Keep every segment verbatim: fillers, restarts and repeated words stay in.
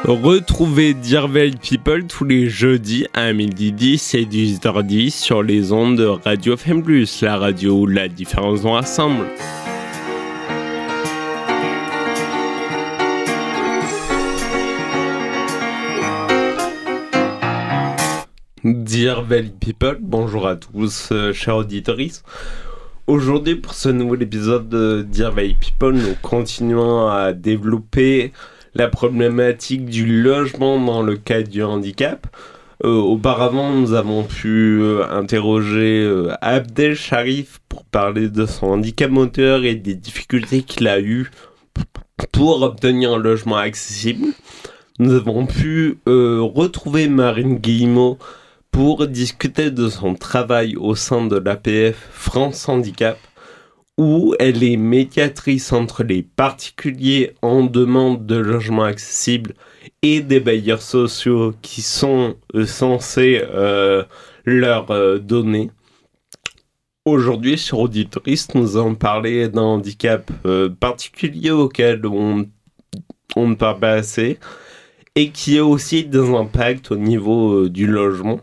Retrouvez Dearvel People tous les jeudis à midi dix et dix heures dix sur les ondes de Radio F M plus, la radio où la différence nous rassemble. Dearvel People, bonjour à tous, euh, chers auditeurs. Aujourd'hui, pour ce nouvel épisode de Dearvel People, nous continuons à développer la problématique du logement dans le cadre du handicap. Euh, auparavant, nous avons pu euh, interroger euh, Abdel Sharif pour parler de son handicap moteur et des difficultés qu'il a eues pour obtenir un logement accessible. Nous avons pu euh, retrouver Marine Guillemot pour discuter de son travail au sein de l'A P F France Handicap, où elle est médiatrice entre les particuliers en demande de logement accessible et des bailleurs sociaux qui sont euh, censés euh, leur euh, donner. Aujourd'hui, sur Auditoris, nous allons parler d'un handicap euh, particulier auquel on, on ne parle pas assez et qui a aussi des impacts au niveau euh, du logement.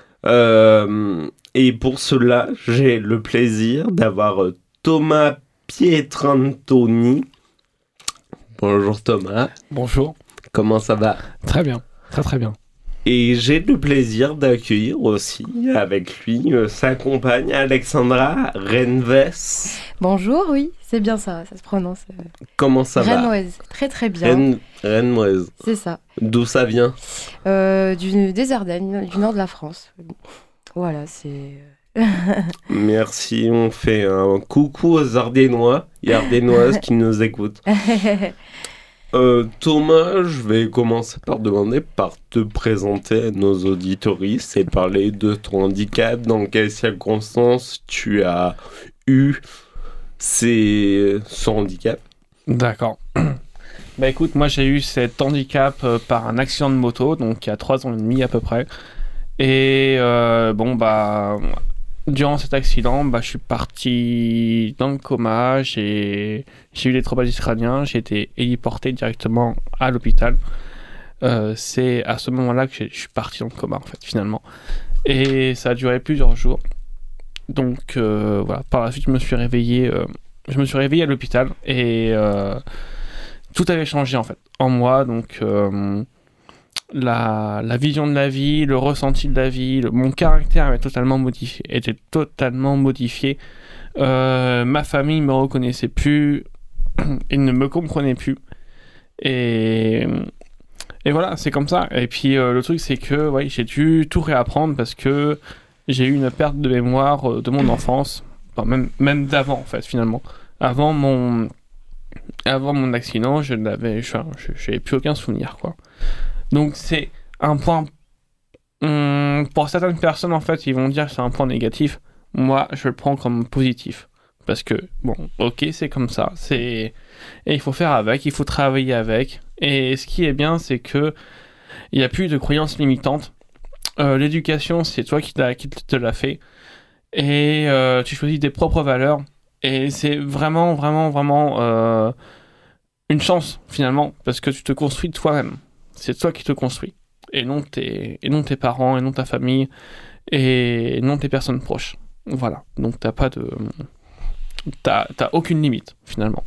Euh, et pour cela, j'ai le plaisir d'avoir euh, Thomas Pietrantoni. Bonjour Thomas. Bonjour. Comment ça va ? Très bien, très très bien. Et j'ai le plaisir d'accueillir aussi avec lui euh, sa compagne Alexandra Renves. Bonjour, oui, c'est bien ça, ça se prononce. Euh... Comment ça va ? Renwez, très très bien. Ren... Renwez. C'est ça. D'où ça vient ? euh, du, Des Ardennes, du nord de la France. Voilà, c'est... Merci, on fait un coucou aux Ardénois et Ardénoises qui nous écoutent. Euh, Thomas, je vais commencer par demander, par te présenter à nos auditoristes et parler de ton handicap, dans quelles circonstances tu as eu ces... ce handicap. D'accord. Bah écoute, moi j'ai eu cet handicap euh, par un accident de moto, donc il y a trois ans et demi à peu près. Et euh, bon bah... Durant cet accident, bah, je suis parti dans le coma, j'ai, j'ai eu des traumatismes crâniens, j'ai été héliporté directement à l'hôpital. Euh, c'est à ce moment-là que je suis parti dans le coma, en fait, finalement. Et ça a duré plusieurs jours. Donc, euh, voilà, par la suite, je me suis réveillé, euh, je me suis réveillé à l'hôpital et euh, tout avait changé, en fait, en moi. Donc... Euh, La, la vision de la vie, le ressenti de la vie, le, mon caractère avait totalement modifié, était totalement modifié. Euh, ma famille ne me reconnaissait plus, ils ne me comprenaient plus. Et, et voilà, c'est comme ça. Et puis euh, le truc, c'est que ouais, j'ai dû tout réapprendre parce que j'ai eu une perte de mémoire de mon enfance, enfin, même, même d'avant en fait, finalement. Avant mon, avant mon accident, je n'avais, je, je, j'avais plus aucun souvenir, quoi. Donc c'est un point, hum, pour certaines personnes en fait, ils vont dire que c'est un point négatif. Moi, je le prends comme positif. Parce que, bon, ok, c'est comme ça. C'est... Et il faut faire avec, il faut travailler avec. Et ce qui est bien, c'est que il n'y a plus de croyances limitantes. Euh, l'éducation, c'est toi qui, qui te l'a fait. Et euh, tu choisis tes propres valeurs. Et c'est vraiment, vraiment, vraiment euh, une chance, finalement. Parce que tu te construis toi-même. C'est toi qui te construis, et non tes, et non tes parents, et non ta famille, et non tes personnes proches. Voilà, donc t'as pas de... T'as, t'as aucune limite, finalement.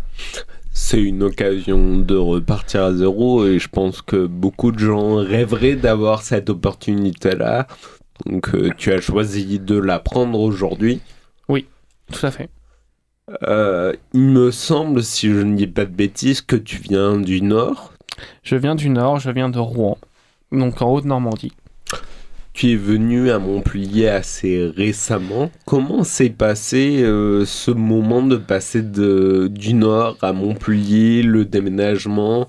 C'est une occasion de repartir à zéro, et je pense que beaucoup de gens rêveraient d'avoir cette opportunité-là. Donc euh, tu as choisi de la prendre aujourd'hui. Oui, tout à fait. Euh, il me semble, si je ne dis pas de bêtises, que tu viens du Nord. Je viens du Nord, je viens de Rouen, donc en Haute-Normandie. Tu es venu à Montpellier assez récemment. Comment s'est passé euh, ce moment de passer de, du Nord à Montpellier, le déménagement ?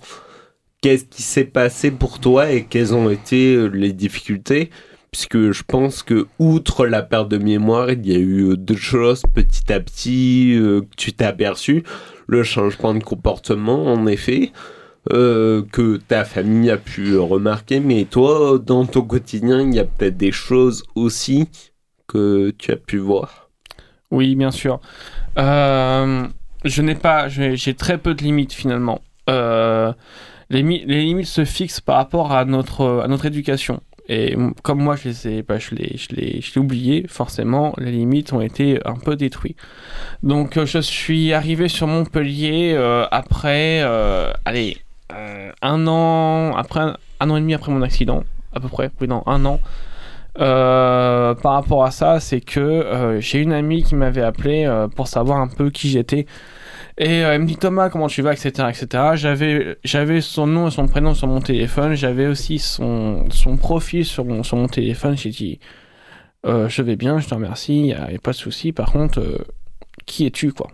Qu'est-ce qui s'est passé pour toi et quelles ont été les difficultés ? Puisque je pense que, outre la perte de mémoire, il y a eu deux choses petit à petit euh, que tu t'es aperçu. Le changement de comportement, en effet. Euh, que ta famille a pu remarquer, mais toi, dans ton quotidien, il y a peut-être des choses aussi que tu as pu voir. Oui, bien sûr. Euh, je n'ai pas, j'ai, j'ai très peu de limites finalement. Euh, les, mi- les limites se fixent par rapport à notre, à notre éducation. Et comme moi, je les ai, bah, je l'ai, je l'ai, je l'ai oublié, forcément, les limites ont été un peu détruites. Donc, euh, je suis arrivé sur Montpellier euh, après, euh, allez, euh, un an, après un, un an et demi après mon accident, à peu près, oui, non, un an. Euh, par rapport à ça, c'est que euh, j'ai une amie qui m'avait appelé euh, pour savoir un peu qui j'étais. Et euh, elle me dit Thomas, comment tu vas, et cetera, et cetera. J'avais, j'avais son nom et son prénom sur mon téléphone. J'avais aussi son, son profil sur mon, sur mon téléphone. J'ai dit euh, je vais bien, je te remercie, il n'y a, a pas de souci. Par contre, euh, qui es-tu, quoi?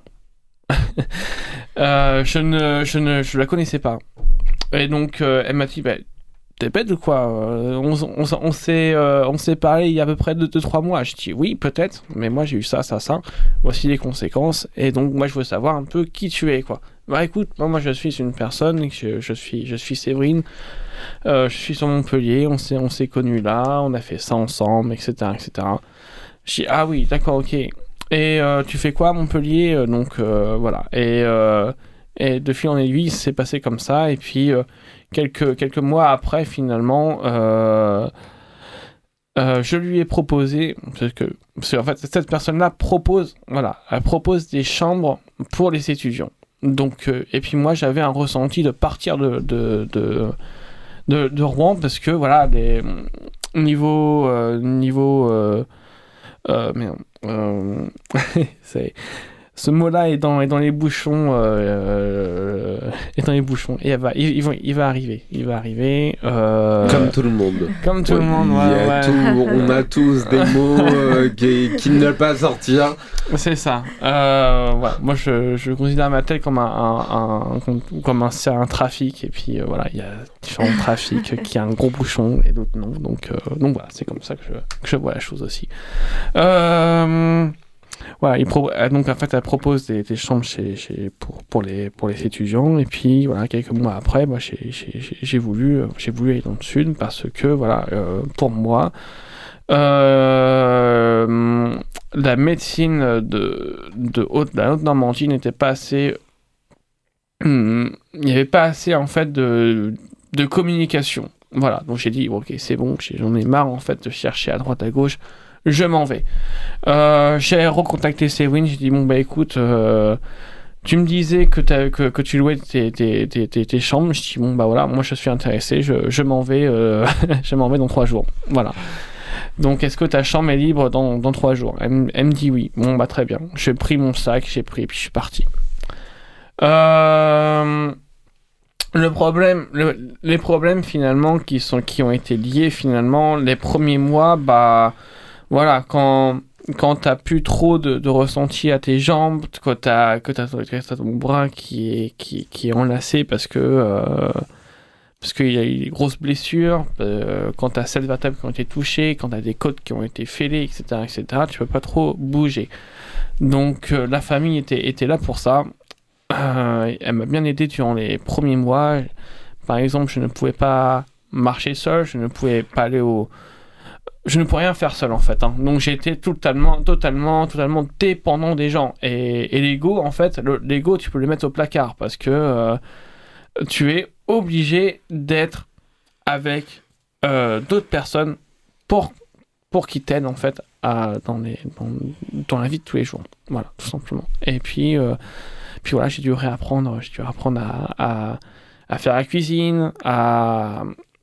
euh, je ne, je ne, je la connaissais pas. Et donc, euh, elle m'a dit bah, t'es bête ou quoi? euh, on, on, on, s'est, euh, on s'est parlé il y a à peu près deux trois mois. Je dis oui, peut-être, mais moi j'ai eu ça, ça, ça. Voici les conséquences. Et donc, moi je veux savoir un peu qui tu es, quoi. Bah écoute, moi, moi je suis une personne, je, je, suis, je suis Séverine, euh, je suis sur Montpellier, on s'est, on s'est connus là, on a fait ça ensemble, et cetera, et cetera. Je dis ah oui, d'accord, ok. Et euh, tu fais quoi à Montpellier? Donc euh, voilà. Et, euh, et de fil en aiguille, c'est passé comme ça. Et puis. Euh, Quelques, quelques mois après, finalement, euh, euh, je lui ai proposé, parce que, parce que en fait, cette personne-là propose, voilà, elle propose des chambres pour les étudiants. Donc, euh, et puis moi, j'avais un ressenti de partir de, de, de, de, de Rouen, parce que, voilà, les, niveau, euh, niveau, euh, euh, merde, euh, c'est... Ce mot-là est dans, est dans les bouchons, euh, euh, est dans les bouchons. Et il va, il, il va, il va arriver, il va arriver. Euh, Comme tout le monde. Comme tout ouais, le monde, ouais, il y a ouais. tout, on a tous des mots euh, qui, qui ne veulent pas sortir. C'est ça. Euh, voilà. Moi, je, je considère ma tête comme un, un, un, comme un, c'est un trafic. Et puis euh, voilà, il y a différents trafics qui a un gros bouchon et d'autres non. Donc, euh, donc voilà, c'est comme ça que je, que je vois la chose aussi. Euh, Voilà, il pro... donc en fait, elle propose des, des chambres chez, chez, pour, pour, les, pour les étudiants. Et puis, voilà, quelques mois après, moi, j'ai, j'ai, j'ai, voulu, j'ai voulu aller dans le sud parce que, voilà, euh, pour moi, euh, la médecine de, de haute, de la Haute-Normandie n'était pas assez... Il n'y avait pas assez, en fait, de, de communication. Voilà, donc j'ai dit, ok, c'est bon, j'en ai marre, en fait, de chercher à droite, à gauche. Je m'en vais. Euh, j'ai recontacté Séverine, j'ai dit bon bah écoute, euh, tu me disais que, que, que tu louais tes, tes, tes, tes, tes chambres, je dis bon bah voilà, moi je suis intéressé, je, je m'en vais, euh, je m'en vais dans trois jours. Voilà. Donc est-ce que ta chambre est libre dans, dans trois jours? elle, elle me dit oui. Bon bah très bien. J'ai pris mon sac, j'ai pris et puis je suis parti. Euh... Le problème, le, les problèmes finalement qui sont qui ont été liés finalement les premiers mois, bah voilà, quand, quand t'as plus trop de, de ressenti à tes jambes, quand t'as, que t'as, t'as ton bras qui est, qui, qui est enlacé parce que euh, parce qu'il y a eu des grosses blessures, euh, quand t'as sept vertèbres qui ont été touchées, quand t'as des côtes qui ont été fêlées, et cetera, et cetera, tu peux pas trop bouger. Donc euh, la famille était, était là pour ça. Euh, elle m'a bien aidé durant les premiers mois. Par exemple, je ne pouvais pas marcher seul, je ne pouvais pas aller au... Je ne pouvais rien faire seul en fait, hein. Donc j'étais totalement, totalement, totalement dépendant des gens. Et, et l'ego, en fait, le, l'ego, tu peux le mettre au placard parce que euh, tu es obligé d'être avec euh, d'autres personnes pour, pour qu'ils t'aident en fait à, dans, les, dans, dans la vie de tous les jours. Voilà, tout simplement. Et puis, euh, puis voilà, j'ai dû réapprendre, j'ai dû apprendre à, à, à faire la cuisine, à,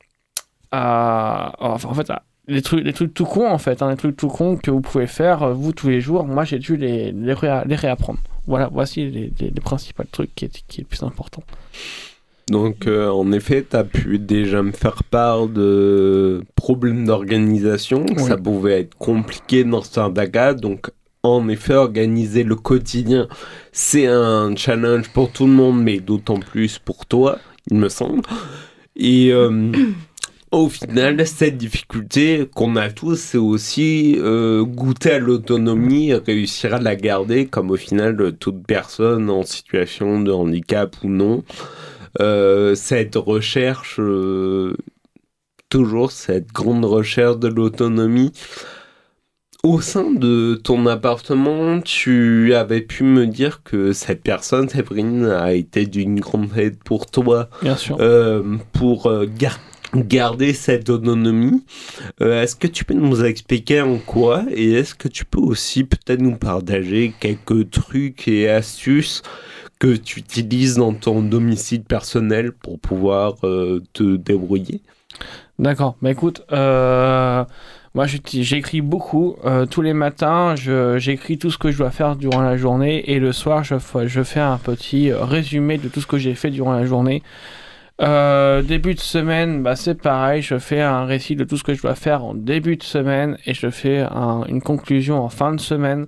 à enfin, en fait, à Les trucs, les trucs tout cons en fait, hein, les trucs tout cons que vous pouvez faire euh, vous tous les jours, moi j'ai dû les, les, réa- les réapprendre. Voilà, voici les, les, les principaux trucs qui est, qui est le plus important. Donc euh, en effet, tu as pu déjà me faire part de problèmes d'organisation, oui. Ça pouvait être compliqué dans certains cas, donc en effet, organiser le quotidien, c'est un challenge pour tout le monde, mais d'autant plus pour toi, il me semble. Et... Euh, Au final, cette difficulté qu'on a tous, c'est aussi euh, goûter à l'autonomie, réussir à la garder, comme au final toute personne en situation de handicap ou non. Euh, cette recherche, euh, toujours cette grande recherche de l'autonomie. au sein de ton appartement, tu avais pu me dire que cette personne, Séverine, a été d'une grande aide pour toi. Bien sûr. Euh, pour euh, gar- garder cette autonomie. Euh, est-ce que tu peux nous expliquer en quoi, et est-ce que tu peux aussi peut-être nous partager quelques trucs et astuces que tu utilises dans ton domicile personnel pour pouvoir euh, te débrouiller? D'accord. Bah écoute, euh, moi j'utilise- j'écris beaucoup. Euh, tous les matins, je, j'écris tout ce que je dois faire durant la journée et le soir, je, f- je fais un petit euh, résumé de tout ce que j'ai fait durant la journée. Euh, début de semaine, bah c'est pareil, je fais un récit de tout ce que je dois faire en début de semaine et je fais un- une conclusion en fin de semaine.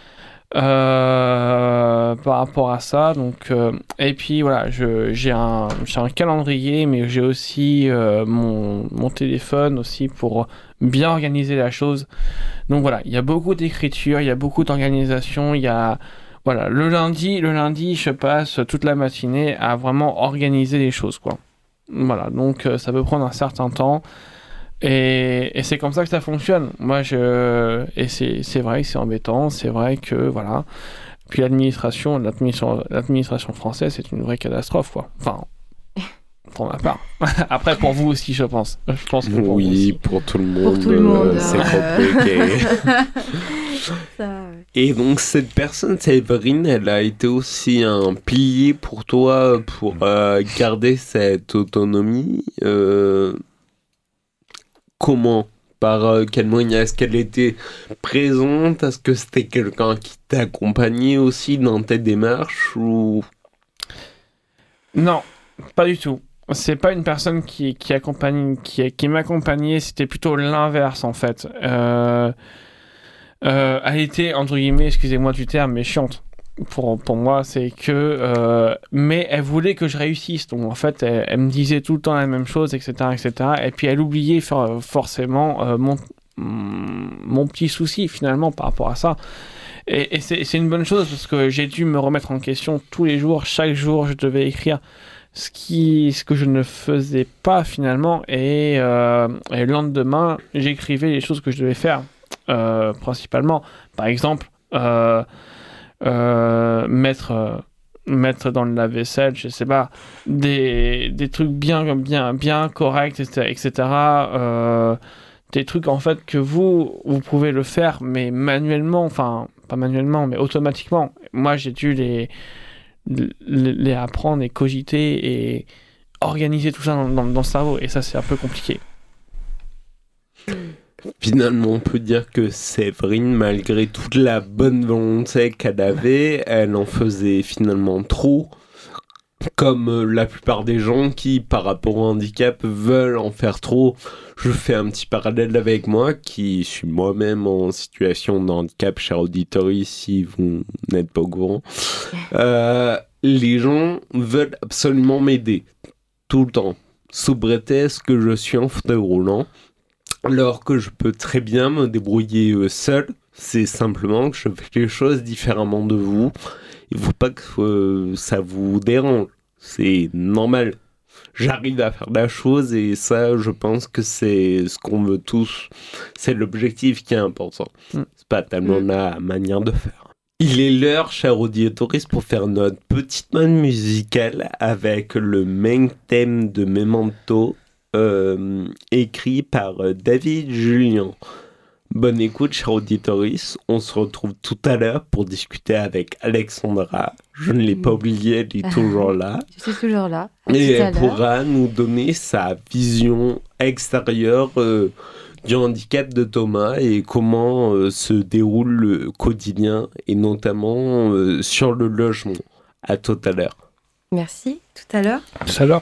Euh, par rapport à ça. Donc, euh, et puis voilà, je, j'ai, un, j'ai un calendrier, mais j'ai aussi euh, mon, mon téléphone aussi pour bien organiser la chose. Donc voilà, il y a beaucoup d'écriture, il y a beaucoup d'organisation, il y a... Voilà, le lundi, le lundi, je passe toute la matinée à vraiment organiser les choses, quoi. Voilà, donc euh, ça peut prendre un certain temps. Et, et c'est comme ça que ça fonctionne. Moi, je... Et c'est, c'est vrai que c'est embêtant, c'est vrai que, voilà. Puis l'administration, l'administration, l'administration française, c'est une vraie catastrophe, quoi. Enfin, pour ma part. Après, pour vous aussi, je pense. Je pense que pour Oui, vous aussi. pour tout le monde, Pour tout le monde, euh, c'est hein. compliqué. Ça, ouais. Et donc cette personne, Séverine, elle a été aussi un pilier pour toi pour euh, garder cette autonomie. Euh, comment? Par euh, quel moyen? Est-ce qu'elle était présente? Est-ce que c'était quelqu'un qui t'accompagnait aussi dans tes démarches ou... Non, pas du tout. C'est pas une personne qui, qui, accompagne, qui, qui m'accompagnait, c'était plutôt l'inverse, en fait. Euh... Euh, elle était, entre guillemets, excusez-moi du terme, méchante. Pour, pour moi, c'est que... Euh, mais elle voulait que je réussisse. Donc, en fait, elle, elle me disait tout le temps la même chose, et cetera, et cetera. Et puis, elle oubliait for- forcément euh, mon, mon petit souci, finalement, par rapport à ça. Et, et c'est, c'est une bonne chose, parce que j'ai dû me remettre en question tous les jours. Chaque jour, je devais écrire ce, qui, ce que je ne faisais pas, finalement. Et, euh, et le lendemain, j'écrivais les choses que je devais faire. Euh, principalement, par exemple, euh, euh, mettre, euh, mettre dans le lave-vaisselle, je sais pas, des, des trucs bien, bien, bien corrects, et cetera, et cetera. Euh, des trucs en fait que vous, vous pouvez le faire, mais manuellement, enfin, pas manuellement, mais automatiquement. Moi, j'ai dû les, les, les apprendre et cogiter et organiser tout ça dans, dans, dans le cerveau, et ça, c'est un peu compliqué. Finalement, on peut dire que Séverine, malgré toute la bonne volonté qu'elle avait, elle en faisait finalement trop, comme euh, la plupart des gens qui, par rapport au handicap, veulent en faire trop. Je fais un petit parallèle avec moi, qui suis moi-même en situation de handicap, cher auditeurs, si vous n'êtes pas au courant. Euh, les gens veulent absolument m'aider, tout le temps, sous prétexte que je suis en fauteuil roulant. Alors que je peux très bien me débrouiller euh, seul, c'est simplement que je fais les choses différemment de vous. Il ne faut pas que euh, ça vous dérange, c'est normal. J'arrive à faire la chose et ça, je pense que c'est ce qu'on veut tous. C'est l'objectif qui est important. Mm. C'est pas tellement mm. la manière de faire. Il est l'heure, chers auditeurs, pour faire notre petite note musicale avec le main thème de Memento. Euh, écrit par euh, David Julien. Bonne écoute, chers auditeurs. On se retrouve tout à l'heure pour discuter avec Alexandra. Je ne l'ai pas oublié, elle est toujours là. Je suis toujours là. Et elle pourra nous donner sa vision extérieure euh, du handicap de Thomas et comment euh, se déroule le quotidien et notamment euh, sur le logement. À tout à l'heure. Merci. Tout à l'heure. Tout à l'heure.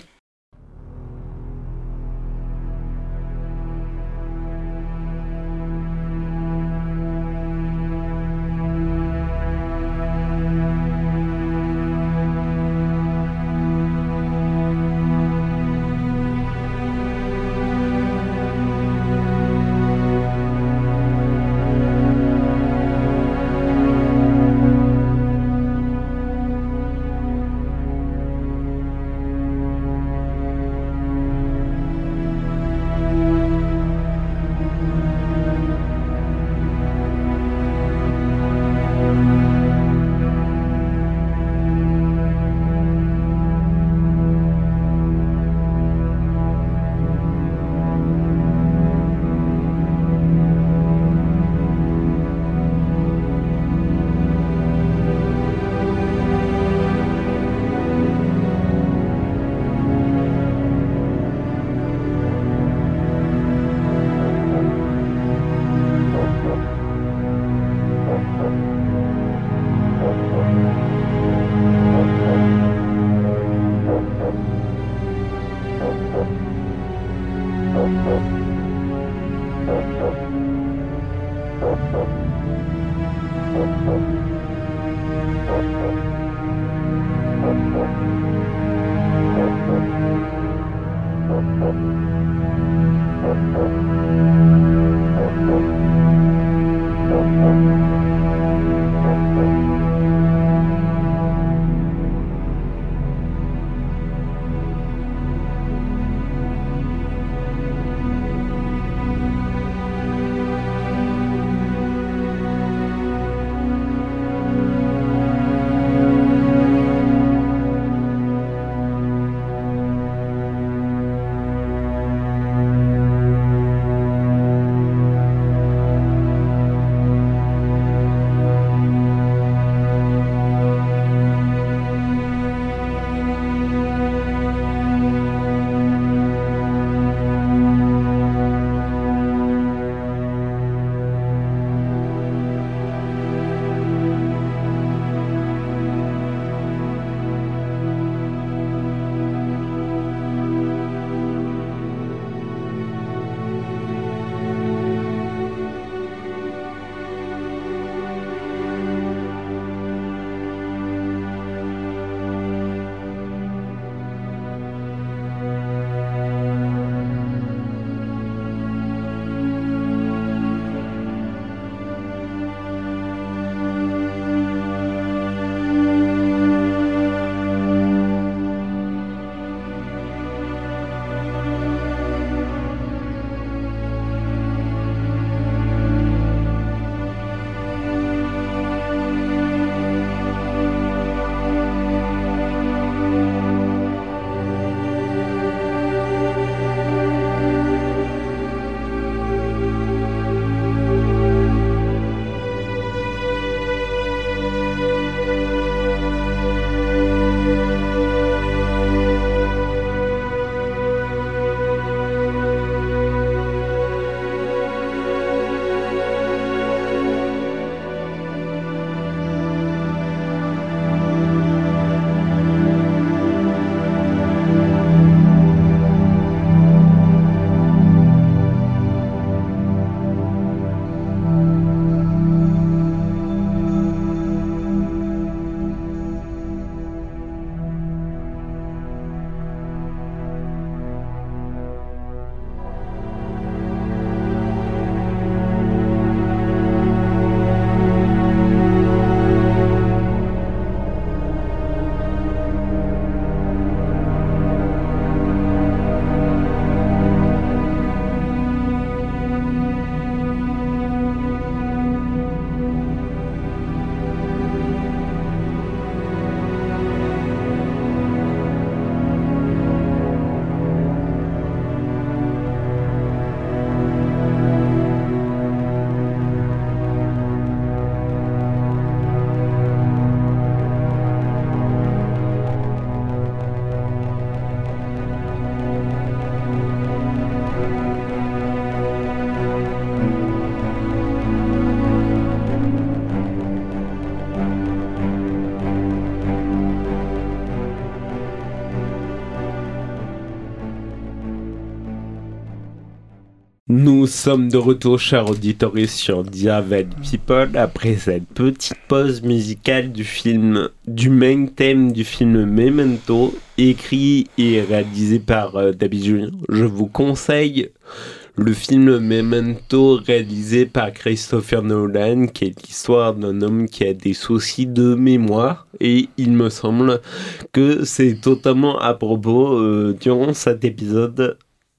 Nous sommes de retour, chers auditeurs, sur Diavel People, après cette petite pause musicale du film, du main thème du film Memento, écrit et réalisé par euh, David Julien. Je vous conseille le film Memento, réalisé par Christopher Nolan, qui est l'histoire d'un homme qui a des soucis de mémoire, et il me semble que c'est totalement à propos euh, durant cet épisode.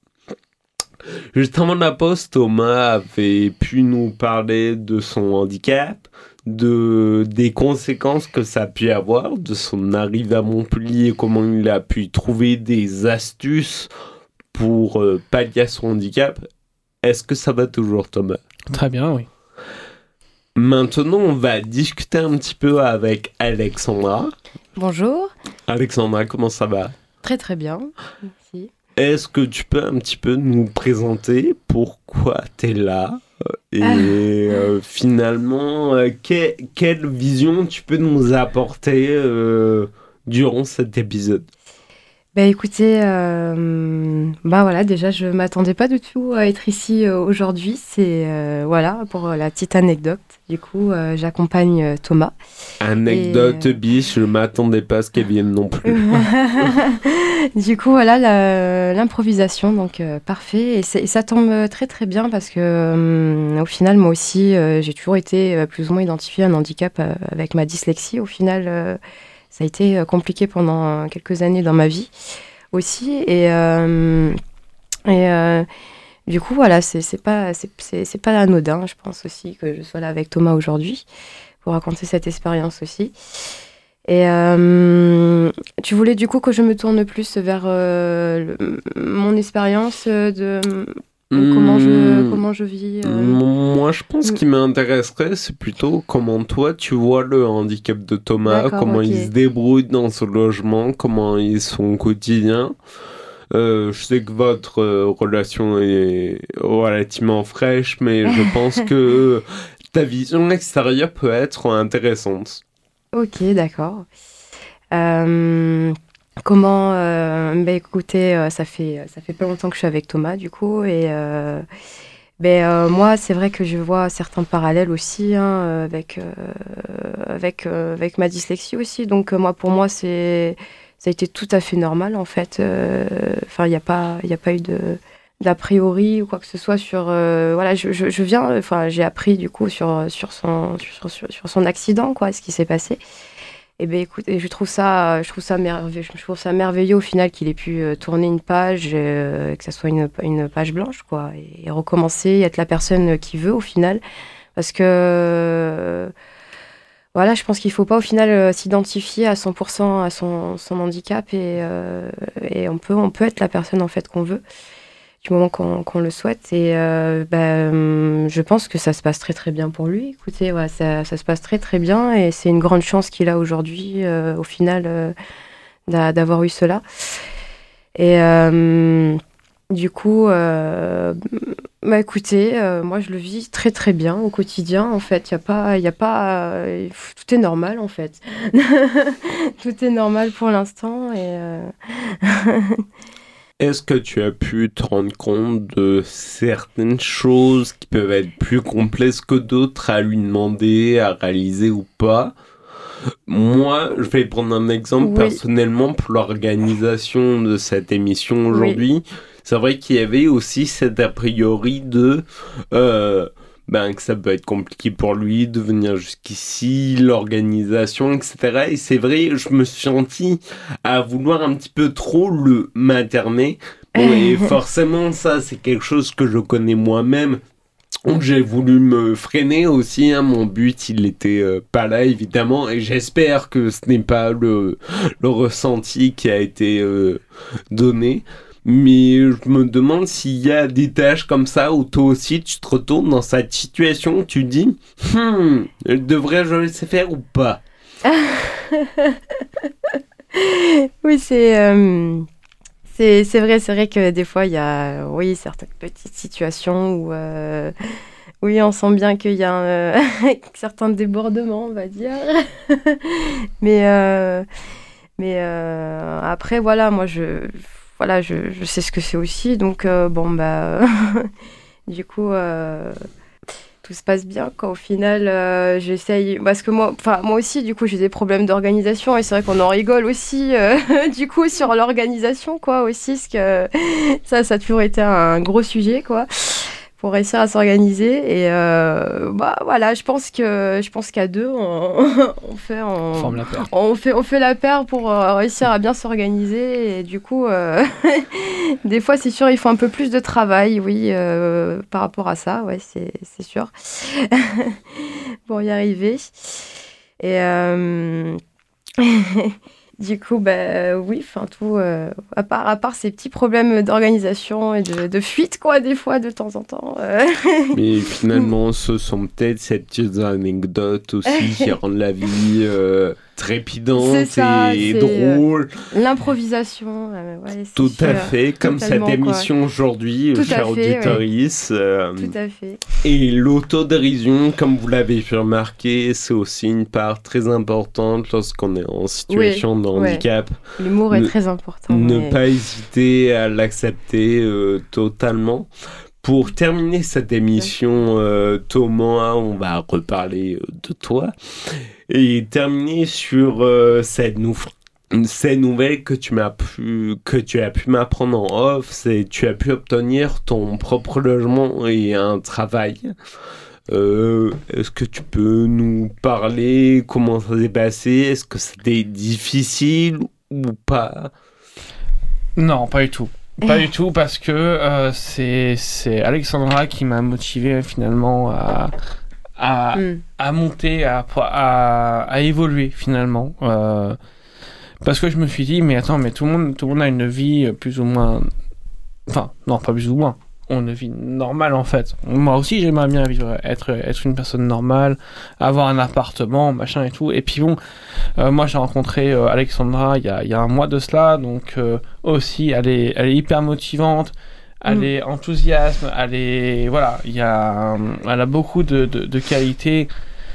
Juste avant la pause, Thomas avait pu nous parler de son handicap, de, des conséquences que ça a pu avoir, de son arrivée à Montpellier, comment il a pu trouver des astuces pour euh, pallier à son handicap. Est-ce que ça va toujours, Thomas ? Très bien, oui. Maintenant, on va discuter un petit peu avec Alexandra. Bonjour. Alexandra, comment ça va ? Très très bien. Merci. Est-ce que tu peux un petit peu nous présenter pourquoi tu es là et ah. euh, finalement, euh, que, quelle vision tu peux nous apporter euh, durant cet épisode ? Bah écoutez, euh, bah voilà, déjà je m'attendais pas du tout à être ici euh, aujourd'hui. C'est euh, voilà pour la petite anecdote. Du coup, euh, j'accompagne euh, Thomas. Anecdote Et, euh, biche, je m'attendais pas à ce qu'elle vienne non plus. Du coup, voilà la- l'improvisation, donc euh, parfait. Et, c'est- et ça tombe très très bien parce que euh, au final, moi aussi, euh, j'ai toujours été euh, plus ou moins identifiée un handicap euh, avec ma dyslexie. Au final, euh, ça a été euh, compliqué pendant quelques années dans ma vie aussi. Et, euh, et euh, du coup, voilà, c'est c'est pas, c'est, c'est, c'est pas anodin, je pense aussi, que je sois là avec Thomas aujourd'hui pour raconter cette expérience aussi. Et euh, tu voulais du coup que je me tourne plus vers euh, le- mon expérience euh, de, de comment je, Hmm, comment je vis. euh. Moi, je pense Hmm. qu'il m'intéresserait, c'est plutôt comment toi tu vois le handicap de Thomas, D'accord, comment ok. il se débrouille dans ce logement, comment est son quotidien. Euh, je sais que votre euh, relation est relativement fraîche, mais je pense que ta vision extérieure peut être intéressante. Ok, d'accord. Euh, comment euh, bah, écoutez, euh, ça fait ça fait pas longtemps que je suis avec Thomas du coup et euh, ben, euh, moi c'est vrai que je vois certains parallèles aussi hein, euh, avec euh, avec euh, avec ma dyslexie aussi. Donc euh, moi pour moi c'est ça a été tout à fait normal en fait. Euh, Enfin il y a pas il y a pas eu de d'a priori ou quoi que ce soit sur euh, voilà je, je, je viens enfin j'ai appris du coup sur sur son sur, sur, sur son accident quoi ce qui s'est passé. Eh ben écoute, et je trouve ça, je trouve ça merveilleux, je trouve ça merveilleux au final qu'il ait pu euh, tourner une page, euh, que ça soit une, une page blanche, quoi, et, et recommencer, être la personne qu'il veut au final, parce que euh, voilà, je pense qu'il faut pas au final euh, s'identifier à cent pour cent à son, son handicap et, euh, et on peut, on peut être la personne en fait qu'on veut du moment qu'on qu'on le souhaite. Et euh, bah, hum, je pense que ça se passe très très bien pour lui. Écoutez, ouais, ça, ça se passe très très bien et c'est une grande chance qu'il a aujourd'hui, euh, au final, euh, d'a- d'avoir eu cela. Et euh, du coup, euh, bah, écoutez, euh, moi je le vis très très bien au quotidien. En fait, il y a pas, il y a pas, euh, tout est normal en fait. Tout est normal pour l'instant et. euh, Est-ce que tu as pu te rendre compte de certaines choses qui peuvent être plus complexes que d'autres à lui demander, à réaliser ou pas? Moi, je vais prendre un exemple Oui, personnellement pour l'organisation de cette émission oui. aujourd'hui. C'est vrai qu'il y avait aussi cet a priori de euh, ben, que ça peut être compliqué pour lui de venir jusqu'ici, l'organisation, et cetera. Et c'est vrai, je me suis senti à vouloir un petit peu trop le materner. Bon, et forcément, ça, c'est quelque chose que je connais moi-même. Donc j'ai voulu me freiner aussi, hein. Mon but il était euh, pas là évidemment et j'espère que ce n'est pas le, le ressenti qui a été euh, donné. Mais je me demande s'il y a des tâches comme ça où toi aussi tu te retournes dans cette situation où tu dis hmm, devrais-je le laisser faire ou pas? Oui, c'est euh, c'est c'est vrai, c'est vrai que des fois il y a oui certaines petites situations où euh, oui on sent bien qu'il y a un euh, certain débordement on va dire mais euh, mais euh, après voilà moi je voilà je, je sais ce que c'est aussi donc euh, bon bah du coup euh, tout se passe bien quoi. Au final, euh, j'essaye parce que moi, enfin moi aussi, du coup, j'ai des problèmes d'organisation et c'est vrai qu'on en rigole aussi, euh, du coup, sur l'organisation quoi aussi, parce que ça, ça a toujours été un gros sujet quoi, pour réussir à s'organiser et euh, bah voilà, je pense que je pense qu'à deux, on, on fait On on, forme la paire. on fait on fait la paire pour euh, réussir à bien s'organiser et du coup. Euh, des fois, c'est sûr, il faut un peu plus de travail, oui, euh, par rapport à ça, ouais, c'est, c'est sûr, pour y arriver. Et euh, du coup, bah, oui, enfin tout, euh, à part, à part ces petits problèmes d'organisation et de, de fuite, quoi, des fois, de temps en temps. euh. Mais finalement ce sont peut-être ces petites anecdotes aussi qui rendent la vie euh, trépidante C'est ça, et c'est, drôle. Euh, l'improvisation. Euh, ouais, c'est Tout sûr, à fait, comme cette totalement, émission quoi. aujourd'hui, Tout chers à fait, auditoristes. euh, Tout à fait. Et l'autodérision, comme vous l'avez pu remarquer, c'est aussi une part très importante lorsqu'on est en situation Oui, de ouais. handicap. L'humour est Ne- très important. Ne mais- pas hésiter à l'accepter euh, totalement. Pour terminer cette émission, euh, Thomas, on va reparler euh, de toi et terminer sur euh, cette, nou- cette nouvelle que tu m'as pu que tu as pu m'apprendre en off, c'est tu as pu obtenir ton propre logement et un travail. Euh, est-ce que tu peux nous parler comment ça s'est passé? Est-ce que c'était difficile ou pas? Non, pas du tout. Pas du tout, parce que euh, c'est, c'est Alexandra qui m'a motivé finalement à, à, Mm. à monter, à, à, à évoluer finalement. Euh, parce que je me suis dit, mais attends, mais tout le monde, tout le monde a une vie plus ou moins... Enfin, non, pas plus ou moins. On a une vie normale en fait. Moi aussi, j'aimerais bien vivre, être, être une personne normale, avoir un appartement, machin et tout. Et puis bon, euh, moi j'ai rencontré euh, Alexandra il y a, il y a un mois de cela, donc euh, aussi elle est, elle est hyper motivante, elle Mm. est enthousiaste, elle est voilà, il y a, euh, elle a beaucoup de, de, de qualités.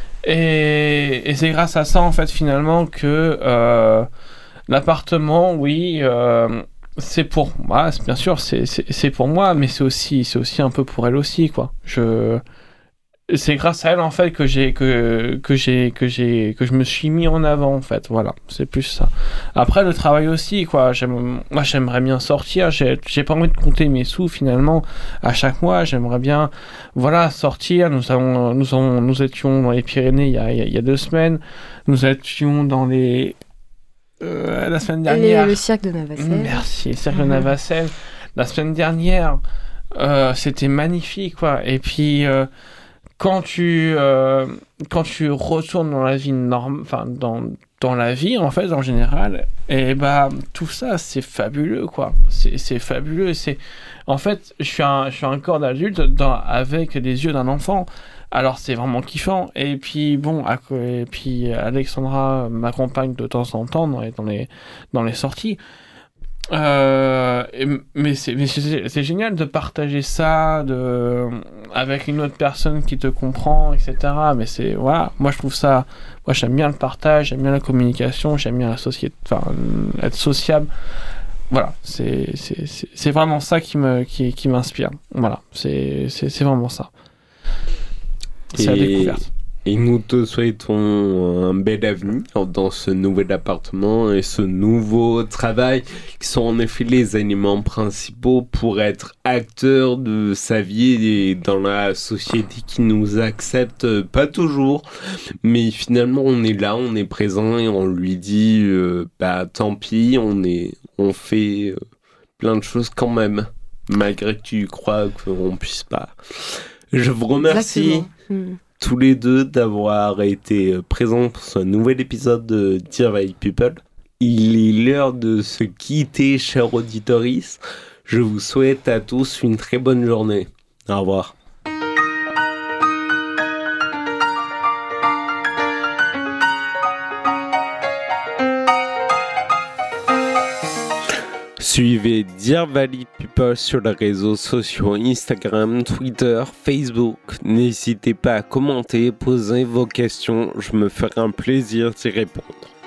Et, et c'est grâce à ça en fait finalement que euh, l'appartement, oui. Euh, c'est pour moi, c'est- bien sûr, c'est, c'est, c'est pour moi, mais c'est aussi, c'est aussi un peu pour elle aussi, quoi. Je, c'est grâce à elle en fait que j'ai, que, que j'ai, que j'ai, que je me suis mis en avant en fait. Voilà, c'est plus ça. Après le travail aussi, quoi. J'aime, moi, j'aimerais bien sortir. J'ai, j'ai pas envie de compter mes sous finalement à chaque mois. J'aimerais bien, voilà, sortir. Nous avons, nous avons, nous étions dans les Pyrénées il y a, il y a, il y a deux semaines. Nous étions dans les euh, la semaine dernière. Et le cirque de Navacelle. Merci, Serge Mhm. Navacelle. La semaine dernière, euh, c'était magnifique, quoi. Et puis, euh, quand tu euh, quand tu retournes dans la vie normale, enfin dans dans la vie en fait en général, et bah tout ça c'est fabuleux, quoi. C'est c'est fabuleux. C'est en fait, je suis un je suis un corps d'adulte dans avec les yeux d'un enfant. Alors c'est vraiment kiffant. Et puis bon, à, et puis Alexandra m'accompagne de temps en temps dans les dans les, dans les sorties. Euh, et- mais c'est mais c'est c'est génial de partager ça de avec une autre personne qui te comprend, et cetera. Mais c'est voilà, moi je trouve ça, moi j'aime bien le partage, j'aime bien la communication, j'aime bien la société, enfin être sociable. Voilà, c'est c'est c'est c'est vraiment ça qui me qui qui m'inspire. Voilà, c'est c'est c'est vraiment ça. C'est la Et- découverte. Et nous te souhaitons un bel avenir dans ce nouvel appartement et ce nouveau travail qui sont en effet les éléments principaux pour être acteur de sa vie et dans la société qui nous accepte, pas toujours, mais finalement on est là, on est présent et on lui dit euh, bah tant pis, on est, on fait euh, plein de choses quand même, malgré que tu crois qu'on puisse pas. Je vous remercie. Exactement. Mm. Tous les deux d'avoir été présents pour ce nouvel épisode de Dear White People. Il est l'heure de se quitter, chers auditeurs. Je vous souhaite à tous une très bonne journée. Au revoir. Suivez Dear Valley People sur les réseaux sociaux Instagram, Twitter, Facebook. N'hésitez pas à commenter, poser vos questions. Je me ferai un plaisir d'y répondre.